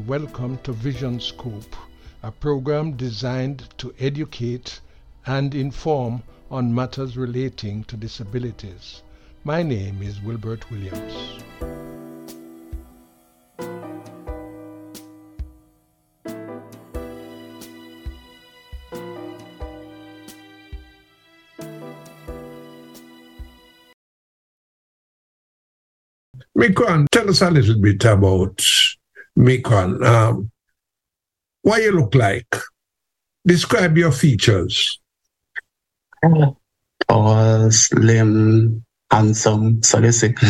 welcome to Vision Scope, a program designed to educate and inform on matters relating to disabilities. My name is Wilbert Williams. Mikron, tell us a little bit about Mikron. What you look like? Describe your features. Tall, slim, handsome, so they say.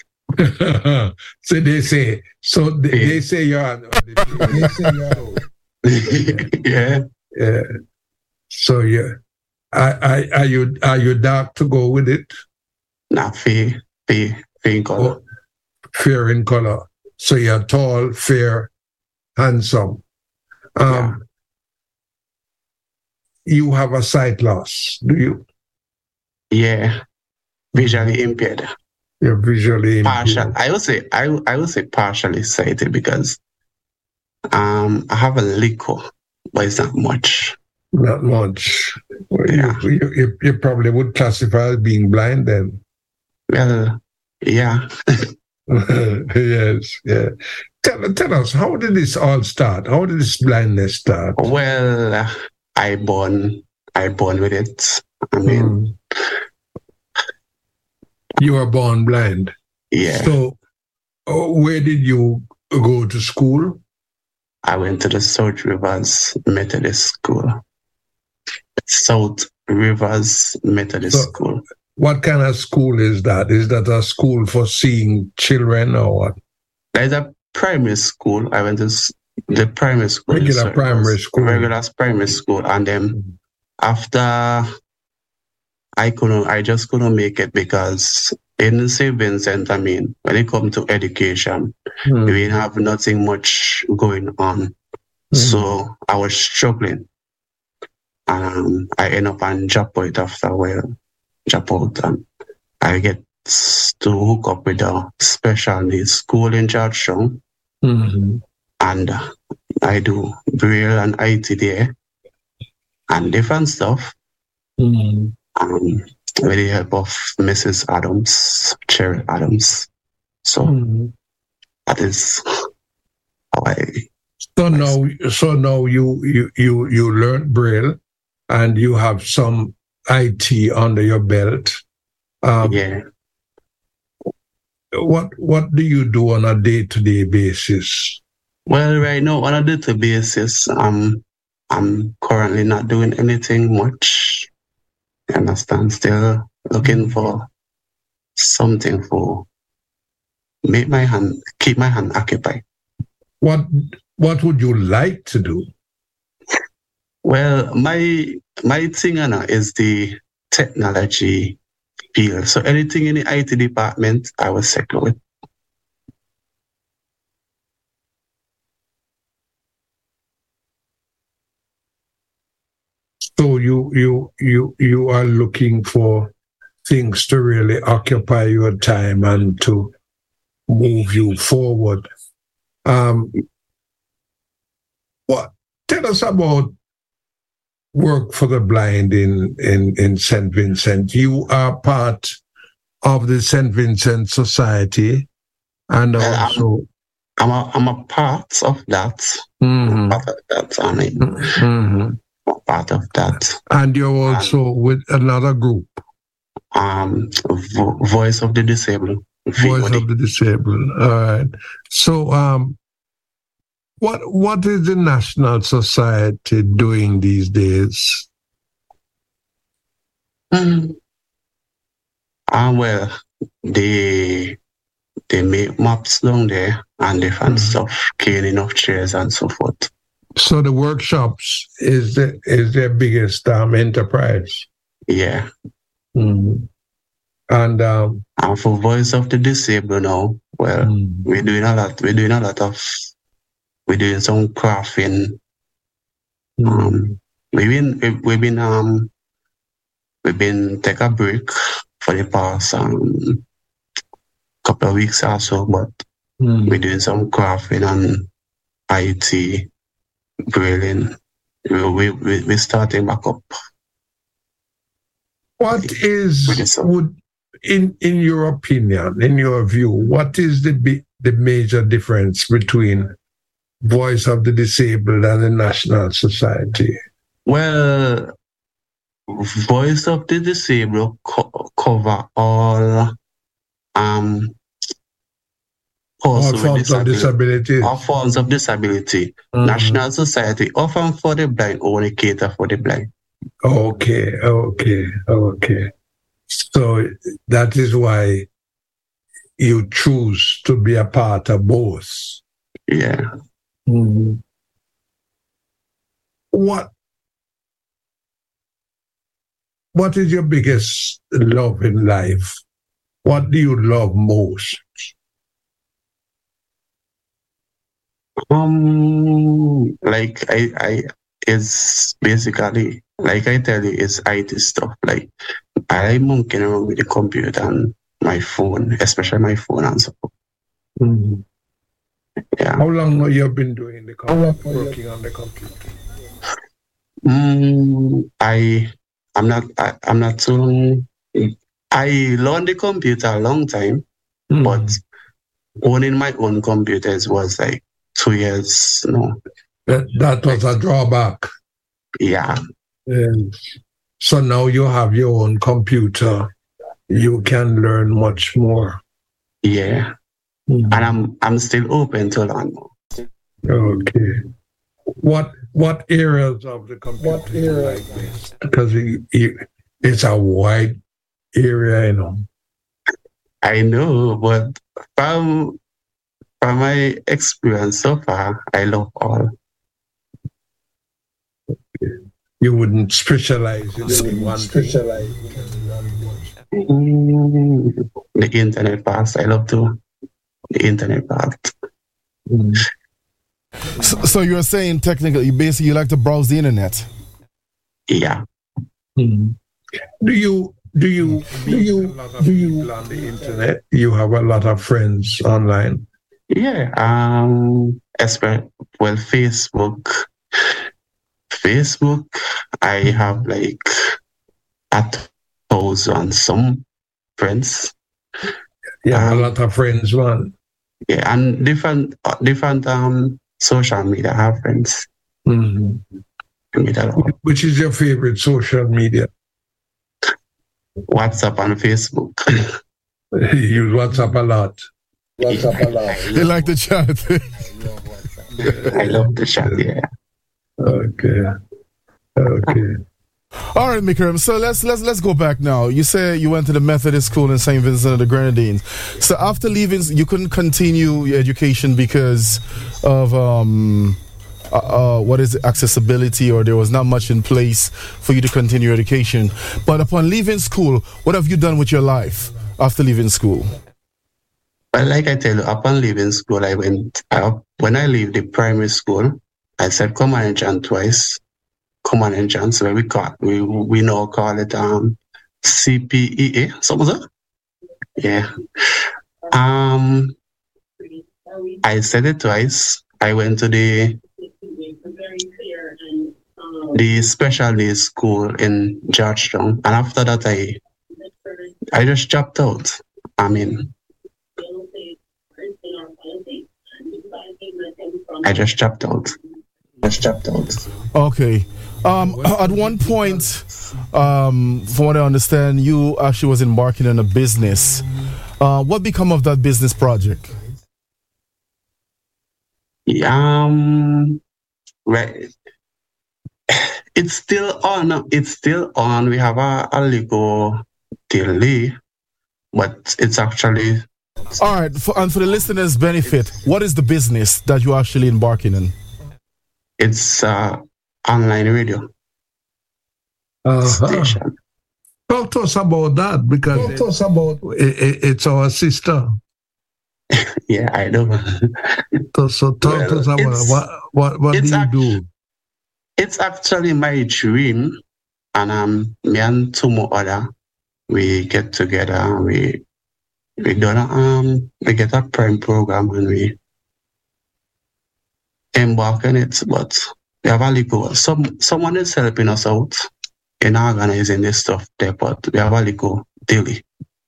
So they say. So they say you're. They say you're. Yeah. Yeah. So yeah, are you dark to go with it? Nah, fair in color. Oh, fair in color. So you're tall, fair, handsome. You have a sight loss, do you? Yeah, visually impaired. You're visually impaired. Partial. I would say partially sighted because I have a little, but it's not much. Not much. Well, Yeah. You probably would classify as being blind then. Well, yeah. Yes, yeah. Tell us, how did this all start? How did this blindness start? Well, I born with it. I mean, You were born blind. yeah. So, where did you go to school? I went to the South Rivers Methodist School. South Rivers Methodist School. What kind of school is that? Is that a school for seeing children or what? There's a primary school. I went to the primary school. Regular primary school. Regular primary school. And then after I just couldn't make it because in St. Vincent, I mean, when it comes to education, we didn't have nothing much going on. So I was struggling. And I end up on job point after a while. Job out, and I get to hook up with a special needs school in Georgetown. And I do Braille and IT there and different stuff. With the help of Mrs. Adams, Cherry Adams. So that is how I. So now you learn Braille and you have some IT under your belt. Yeah. What do you do on a day-to-day basis? Well, right now on a day-to-day basis, I'm currently not doing anything much. You understand? Still looking for something for keep my hand occupied. What would you like to do? Well, my thing is the technology field. So anything in the IT department, I will settle with. So you are looking for things to really occupy your time and to move you forward. Tell us about work for the blind in St. Vincent. You are part of the St. Vincent Society, and also I'm a part of that. Part of that. I mean, I'm a part of that. And you're also with another group. Voice of the Disabled. Voice of the Disabled. All right. So, what is the National Society doing these days? Well, they make maps down there and different stuff, caning of chairs and so forth. So the workshops is their biggest enterprise. Yeah. And for Voice of the Disabled now, well, we're doing some crafting. We've been take a break for the past couple of weeks or so, but we're doing some crafting and IT, Berlin. We're starting back up. What is, in your opinion, in your view, what is the major difference between Voice of the Disabled and the National Society? Well, Voice of the Disabled cover all forms of disability. All forms of disability. Mm-hmm. National Society, often for the blind, only cater for the blind. Okay. So that is why you choose to be a part of both. Yeah. Mm-hmm. What is your biggest love in life? What do you love most? Like it's basically, like I tell you, it's IT stuff. Like I'm monkeying around with the computer and my phone, especially my phone and stuff. Mm-hmm. Yeah. How long have you been doing working on the computer? I'm not too. I learned the computer a long time, but owning my own computers was like 2 years. No, that was a drawback. Yeah. So now you have your own computer, you can learn much more. Yeah. Mm-hmm. And I'm still open to learn more. Okay. What areas of the computer you like this? Because it's a wide area, you know. I know, but from my experience so far, I love all. Okay. You wouldn't specialize in one thing. The internet part, I love to. The internet part. Mm. So you're saying technically, you like to browse the internet? Yeah. Mm. Do you on the internet? You have a lot of friends online. Yeah. Facebook. I have like 1,000 some friends. Yeah, a lot of friends, man. Yeah, and different social media. I have friends. Mm-hmm. Which is your favorite social media? WhatsApp and Facebook. You use WhatsApp a lot. You like the chat? I love the chat, yeah. Okay. All right, Mikram. So let's go back now. You say you went to the Methodist school in St. Vincent and the Grenadines. So after leaving, you couldn't continue your education because of accessibility, or there was not much in place for you to continue your education. But upon leaving school, what have you done with your life after leaving school? Well, like I tell you, upon leaving school, when I leave the primary school, I said Common Entrance twice. Common Entrance, where we now call it CPEA, something like that. Yeah. I said it twice. I went to the special needs school in Georgetown, and after that I just dropped out. I just dropped out. Okay. At one point, from what I understand, you actually was embarking on a business. What become of that business project? Right. It's still on. We have a legal delay, but it's actually. All right. And for the listeners' benefit, what is the business that you're actually embarking on? It's online radio station. Talk to us about that, because it's our sister. Yeah, I know. So talk to us about what do you do? It's actually my dream, and me and two more other, we get together, we get a prime program, and embark on it, but we have a little, someone is helping us out in organizing this stuff there, but we have a little daily.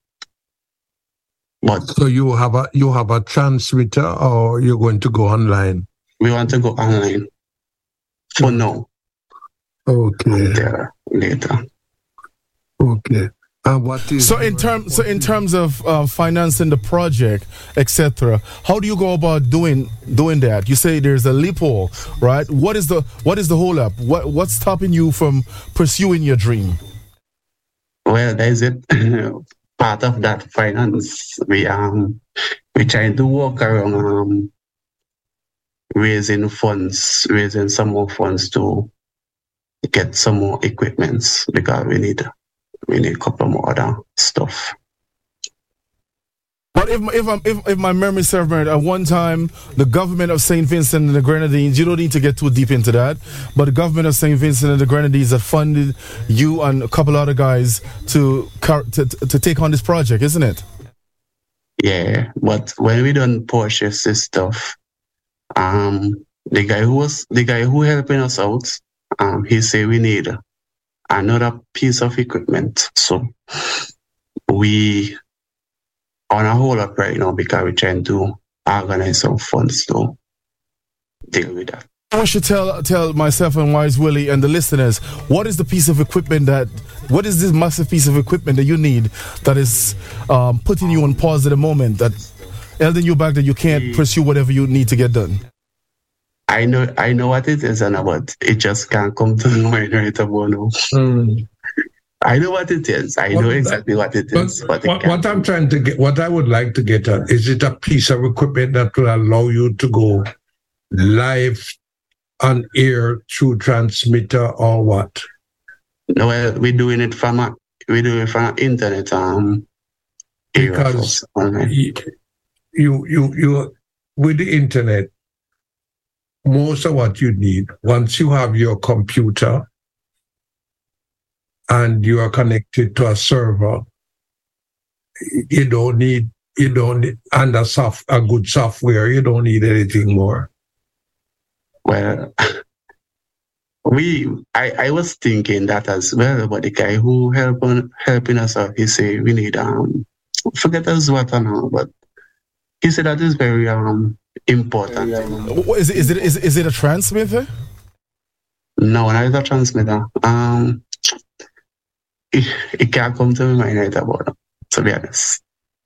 But so you have a transmitter, or you're going to go online? We want to go online for now. Okay. There later. Okay. And what is in terms of financing the project, etc., how do you go about doing that? You say there's a loophole, right? What is the hold up? What's stopping you from pursuing your dream? Well, there's it. Part of that finance. We trying to work around raising some more funds to get some more equipments, because we need a couple more other stuff. But if my memory serves me, at one time the government of St. Vincent and the Grenadines, you don't need to get too deep into that, but the government of St. Vincent and the Grenadines had funded you and a couple other guys to take on this project, isn't it? Yeah, but when we done purchase this stuff, the guy who helping us out, he said we need another piece of equipment. So we on a hold up right now because we're trying to organize some funds to deal with that. I should tell myself and Wise Willie and the listeners, what is the piece of equipment what is this massive piece of equipment that you need that is putting you on pause at the moment, that holding you back, that you can't pursue whatever you need to get done? I know what it is, but it just can't come to mind right about now. I know what it is. I know exactly what it is. But what I'm trying to get, what I would like to get at, is it a piece of equipment that will allow you to go live on air through transmitter, or what? No, well, we're doing it from internet. Because you with the internet, most of what you need, once you have your computer and you are connected to a server, you don't need a good software. You don't need anything more. Well, I was thinking that as well, but the guy who helping us out, he said we need forget us what I know, but he said that is very important. Is it a transmitter? No, not a transmitter. It can't come to my mind right about it, to be honest.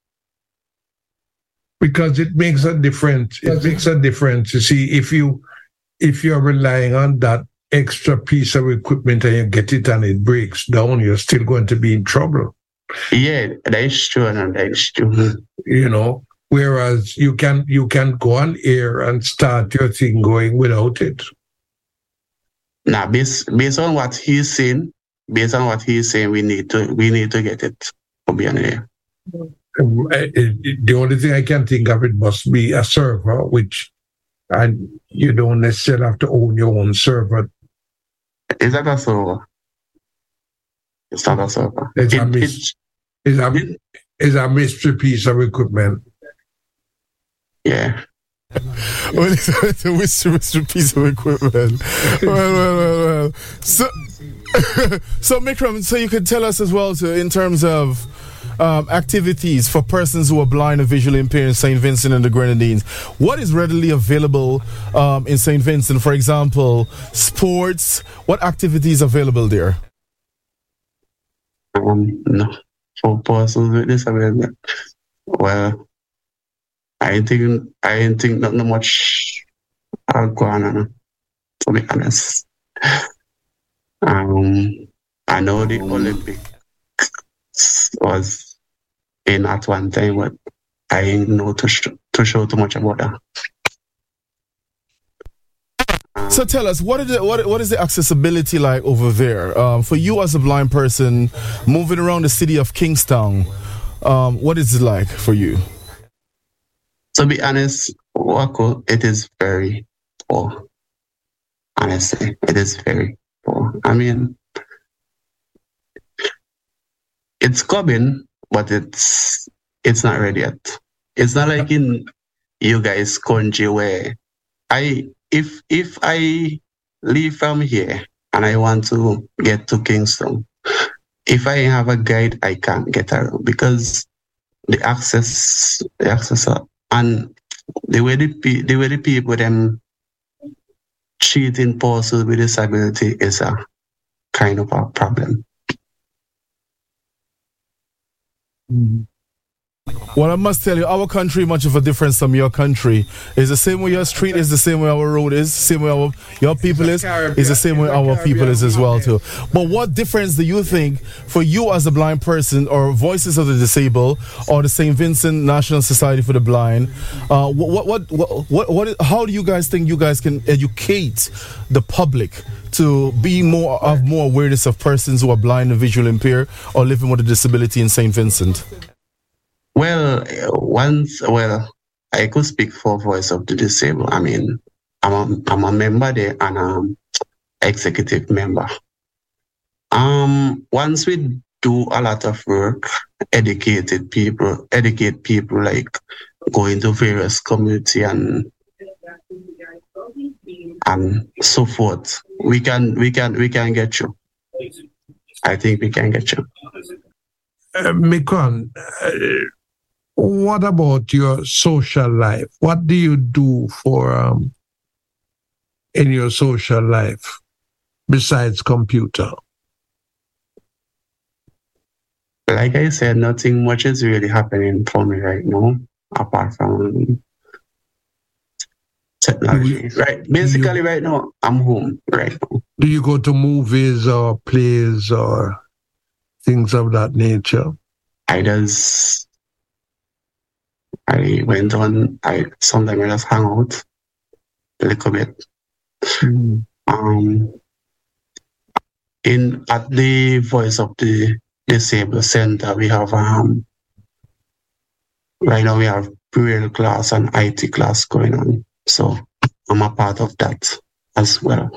Because it makes a difference. It makes a difference. You see, if you're relying on that extra piece of equipment and you get it and it breaks down, you're still going to be in trouble. Yeah, that is true, and that is true. You know, whereas you can go on air and start your thing going without it. Now, based on what he's saying, we need to get it to be on air. The only thing I can think of, it must be a server, and you don't necessarily have to own your own server. Is that a server? It's not a server. It's a mystery piece of equipment. Yeah. Well, it's a mystery piece of equipment. Well. So Mikram, so you could tell us as well, too, in terms of activities for persons who are blind or visually impaired in St. Vincent and the Grenadines. What is readily available in St. Vincent? For example, sports. What activities are available there? No, for persons with disability. Well, I think not much going on, to be honest. I know the Olympics was in at one time, but I ain't know to show too much about that. So tell us, what is the accessibility like over there? For you as a blind person moving around the city of Kingstown, what is it like for you? To be honest, Wako, it is very poor. Honestly, it is very poor. I mean, it's coming, but it's not ready yet. It's not like in you guys' country where I if I leave from here and I want to get to Kingston, if I have a guide, I can't get around because the access and the way the people them treating persons with disability is a kind of a problem. Mm-hmm. Well, I must tell you, our country much of a difference from your country. Is the same way your street is, the same way our road is, the same way your people is the same way our people is as well too. But what difference do you think for you as a blind person, or Voices of the Disabled, or the St. Vincent National Society for the Blind? How do you guys think you guys can educate the public to be more awareness of persons who are blind and visually impaired or living with a disability in St. Vincent? Well, I could speak for Voice of the Disabled. I mean, I'm a member there and executive member. Once we do a lot of work, educate people like going to various community and so forth, we can get you. I think we can get you. Mikron, what about your social life? What do you do for in your social life besides computer? Like I said, nothing much is really happening for me right now, apart from technology. Basically, right now, I'm home right now. Do you go to movies or plays or things of that nature? Sometimes I just hang out a little bit. At the Voice of the Disabled Center, we have right now we have Braille class and IT class going on. So I'm a part of that as well.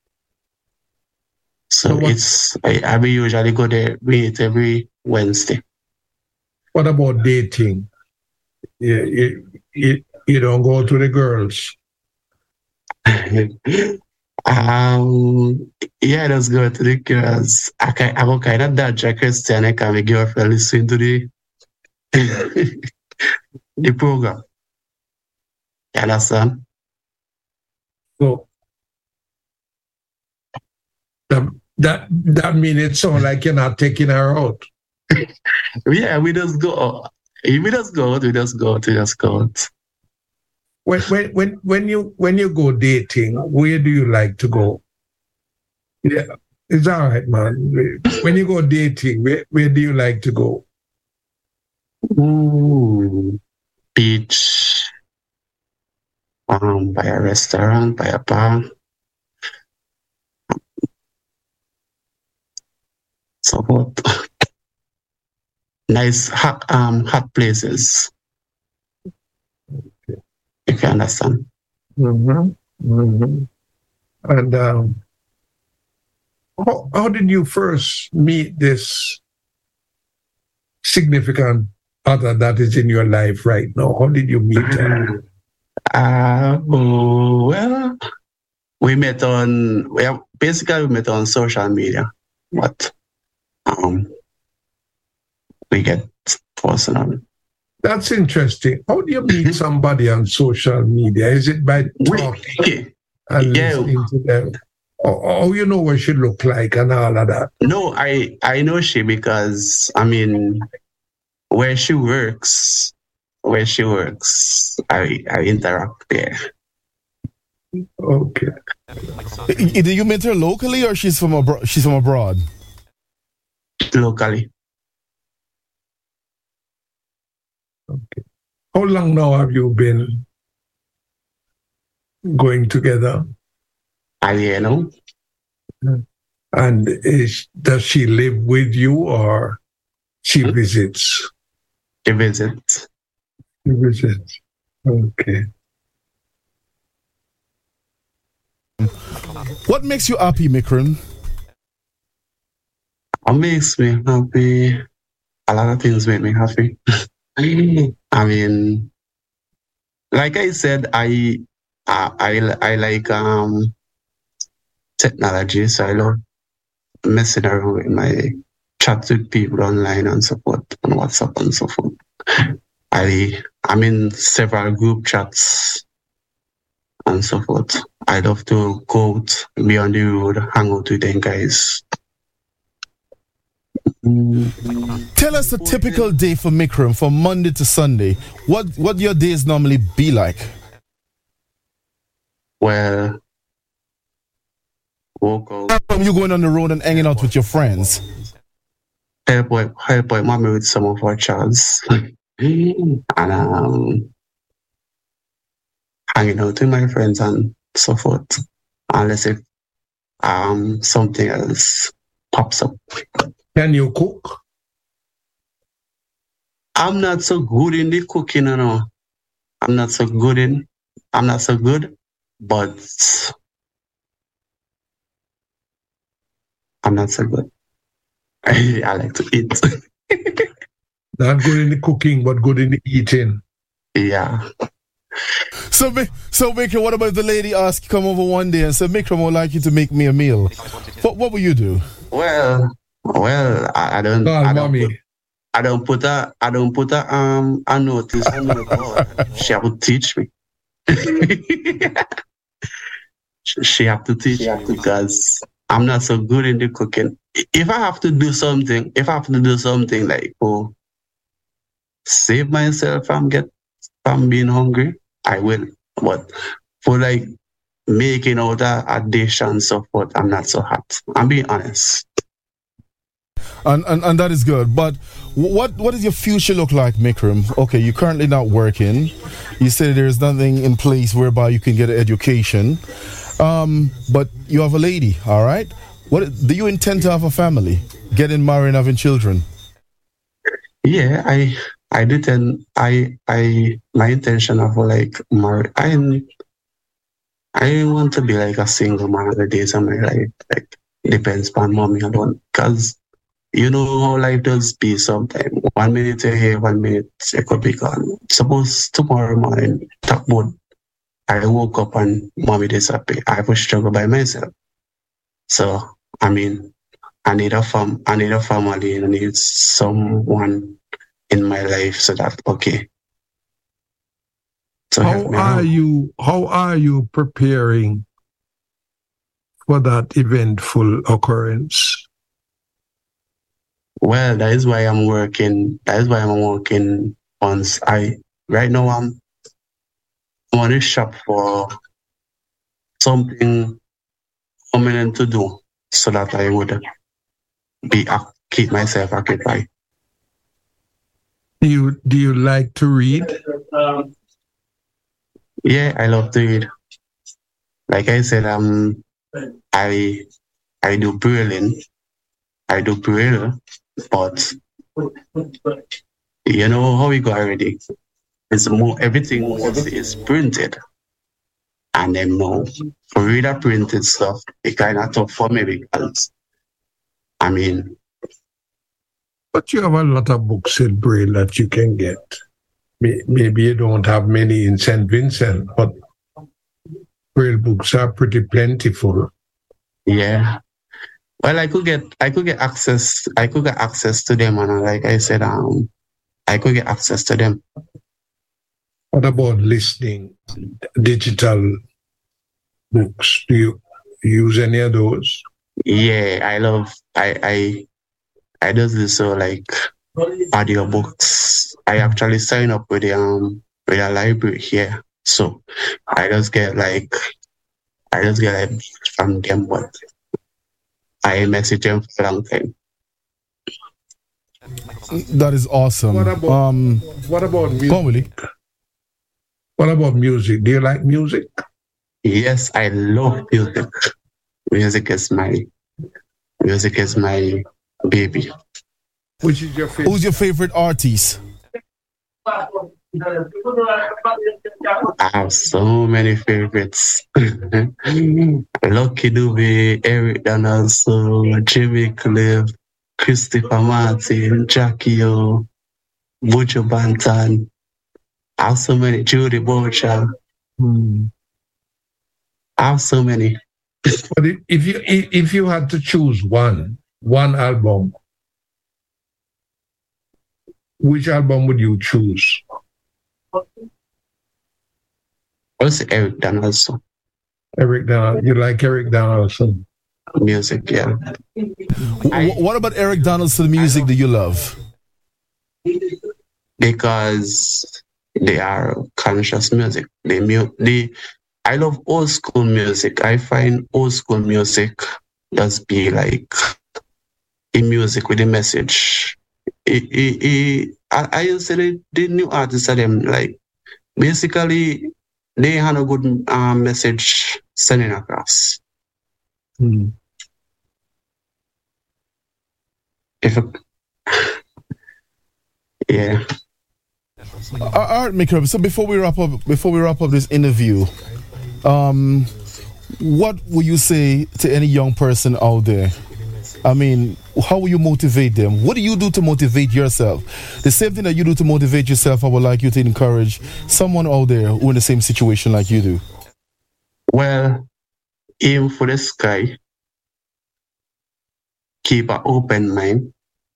So I usually go there, meet every Wednesday. What about dating? You don't go to the girls? Yeah, let's go to the girls. I go kind of dodge a Christian. I can my girlfriend listen to the program. You understand? So that means it sounds like you're not taking her out. Yeah, we just go. We just go out. When you go dating, where do you like to go? Yeah, it's all right, man. When you go dating, where do you like to go? Beach, by a restaurant, by a bar. So what? Nice hot places. Okay. If you understand. Mm-hmm. Mm-hmm. And how did you first meet this significant other that is in your life right now? How did you meet her? Well, we met on social media, but we get personal. That's interesting. How do you meet somebody on social media? Is it by talking and listening to them? Or you know what she look like and all of that? No, I know she because, I mean, where she works, I interact there. Okay. Did you meet her locally or she's from abroad? Locally. Okay. How long now have you been going together? A year now. And does she live with you or she visits? She visits. She visits. Okay. What makes you happy, Mikron? What makes me happy? A lot of things make me happy. I mean, like I said, I I like technology, so I love messing around with my chats with people online and so forth, on WhatsApp and so forth. I'm in several group chats and so forth. I love to go out, be on the road, hang out with them guys. Tell us a typical day for Mikram from Monday to Sunday. What your days normally be like? Well, woke up. From you going on the road and hanging out with your friends? Help my mommy with some of our chats. And hanging out with my friends and so forth. Unless if something else pops up. Can you cook? I'm not so good in the cooking, you know. I'm not so good, but I'm not so good. I like to eat. Not good in the cooking, but good in the eating. Yeah. So Mikram, what about the lady ask you come over one day and say, Mikram, I would like you to make me a meal? What will you do? Well, I don't put a notice on the board. She have to teach me. She have to teach me because I'm not so good in the cooking. If I have to do something like save myself from being hungry, I will. But for like making all the dish and so forth, I'm not so hot. I'm being honest. And that is good. But what does your future look like, Mikram? Okay, you're currently not working. You said there's nothing in place whereby you can get an education. But you have a lady, all right? What do you intend to have a family? Getting married and having children? Yeah, I didn't. My intention of like marriage. I want to be like a single man at the days of my life. Like depends on mommy alone, because you know how life does be sometimes. 1 minute you're here, 1 minute you could be gone. Suppose tomorrow morning, talk about I woke up and mommy disappeared. I have to struggle by myself. So I mean, I need a family, and I need someone in my life so that okay. So how are you preparing for that eventful occurrence? Well, that is why I'm working. On right now I'm on a shop for something permanent to do so that I would keep myself occupied. Do you like to read? Yeah, I love to read. Like I said, I do Braille, but you know how we go already. It's more everything is printed, and then no, for reader printed stuff, it kind of tough for me because I mean. But you have a lot of books in Braille that you can get. Maybe you don't have many in St. Vincent, but Braille books are pretty plentiful. Yeah. Well, I could get access to them, and like I said, I could get access to them. What about listening, digital books? Do you use any of those? Yeah, I love. I do this so like audiobooks. I actually sign up with a library here, so I just get like from them, but I message them for a long time. That is awesome. What about music? Go on, Willie. What about music? Do you like music? Yes, I love music. Music is my baby. Which is your favorite? Who's your favorite artist? I have so many favorites. Lucky Dube, Eric Donaldson, Jimmy Cliff, Christopher Martin, Jackie O, Butcher Banton. I have so many, Judy Boucher. I have so many. But if you had to choose one album, which album would you choose? Also Eric Donaldson. Eric Donaldson. You like Eric Donaldson? Music, yeah. What about Eric Donaldson music do you love? Because they are conscious music. I love old school music. I find old school music just be like a music with a message. I used to say the new artists of them, like, basically they had a good message sending across. Mm. Yeah. All right, Mikram. So before we wrap up this interview, what would you say to any young person out there? I mean, how will you motivate them? What do you do to motivate yourself? The same thing that you do to motivate yourself, I would like you to encourage someone out there who in the same situation like you do. Well, aim for the sky. Keep an open mind.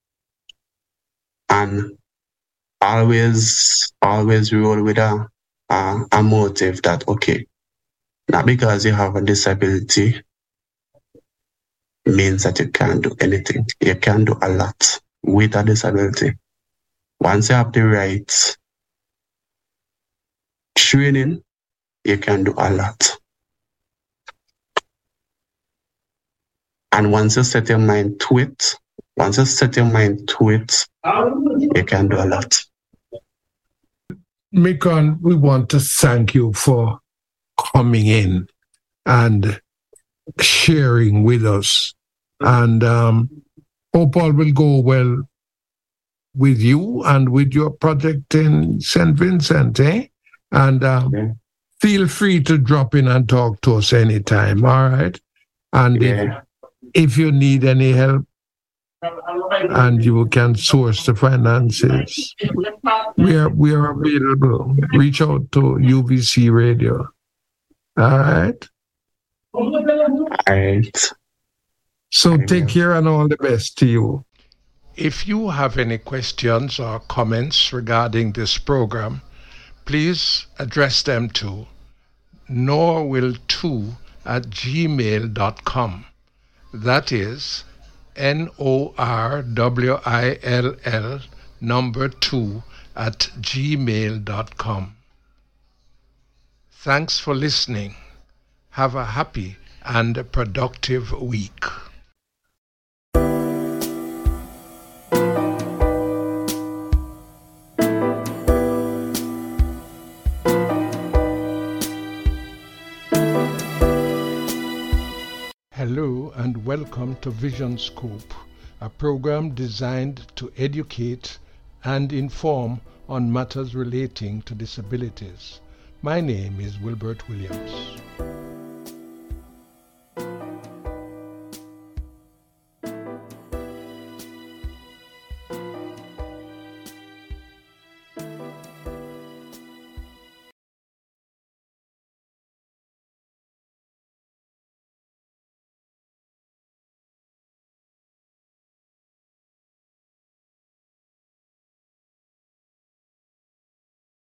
And always roll with a motive that, okay, not because you have a disability means that you can't do anything. You can do a lot with a disability. Once you have the right training, you can do a lot. And once you set your mind to it, you can do a lot. Mikron, we want to thank you for coming in and sharing with us. And hope all will go well with you and with your project in St. Vincent, eh? And feel free to drop in and talk to us anytime, all right? And if you need any help and you can source the finances, we are available. Reach out to UVC Radio. All right? All right. So take care and all the best to you. If you have any questions or comments regarding this program, please address them to norwill2@gmail.com. That is NORWILL 2@gmail.com. Thanks for listening. Have a happy and productive week. Hello and welcome to Vision Scope, a program designed to educate and inform on matters relating to disabilities. My name is Wilbert Williams.